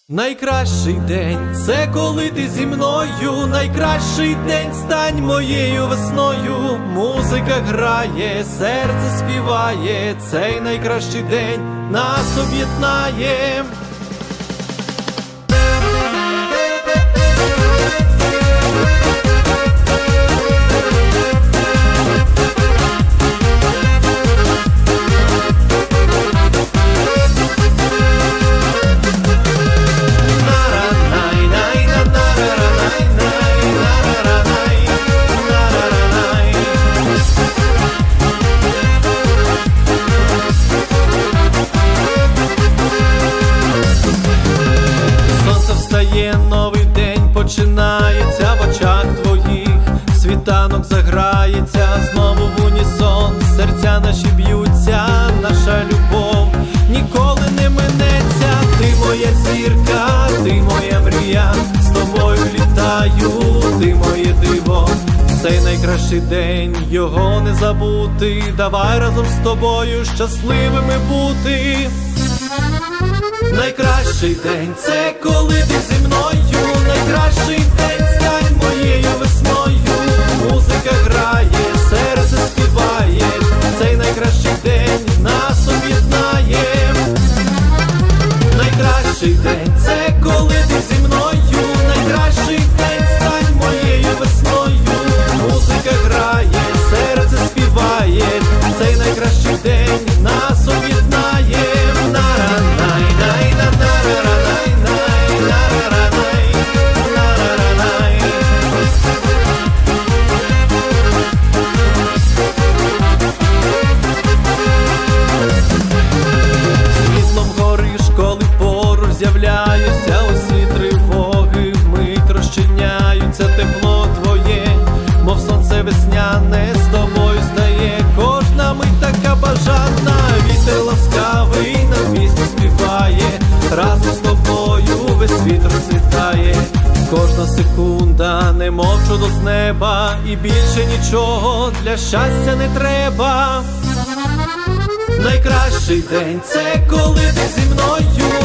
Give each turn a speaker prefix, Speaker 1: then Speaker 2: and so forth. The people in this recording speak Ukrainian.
Speaker 1: Найкращий день – це коли ти зі мною. Найкращий день – стань моєю весною. Музика грає, серце співає. Цей найкращий день нас об'єднає. Новий день починається в очах твоїх, світанок заграється, знову в унісон, серця наші б'ються, наша любов ніколи не минеться. Ти моя зірка, ти моя мрія, з тобою літаю, ти моє диво. Цей найкращий день, його не забути, давай разом з тобою щасливими бути. Найкращий день – це коли ти зі мною. Найкращий день – стань моєю весною. Музика грає, серце співає. Цей найкращий день нас об'єднає. Найкращий день – це коли ти зі мною. Найкращий день – стань моєю весною. Музика грає, серце співає. Цей найкращий день нас об'єднає. З'являються усі тривоги, вмить розчиняються, тепло твоє, мов сонце весняне, з тобою стає кожна мить така бажана. Вітер ласкавий нам пісню співає, разом з тобою весь світ розцвітає. Кожна секунда, немов чудо з неба, і більше нічого для щастя не треба. Найкращий день – це коли ти зі мною.